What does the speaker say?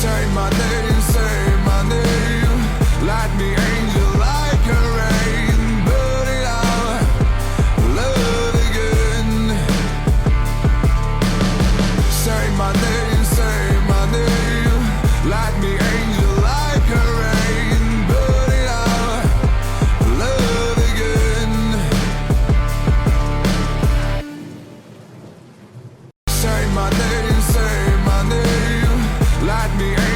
Say my name, say my name. Light me angel like a rain. Burn it out, love again. Say my name, say my name. Light me angel like a rain. Burn it out, love again. Say my name, say my name. Light me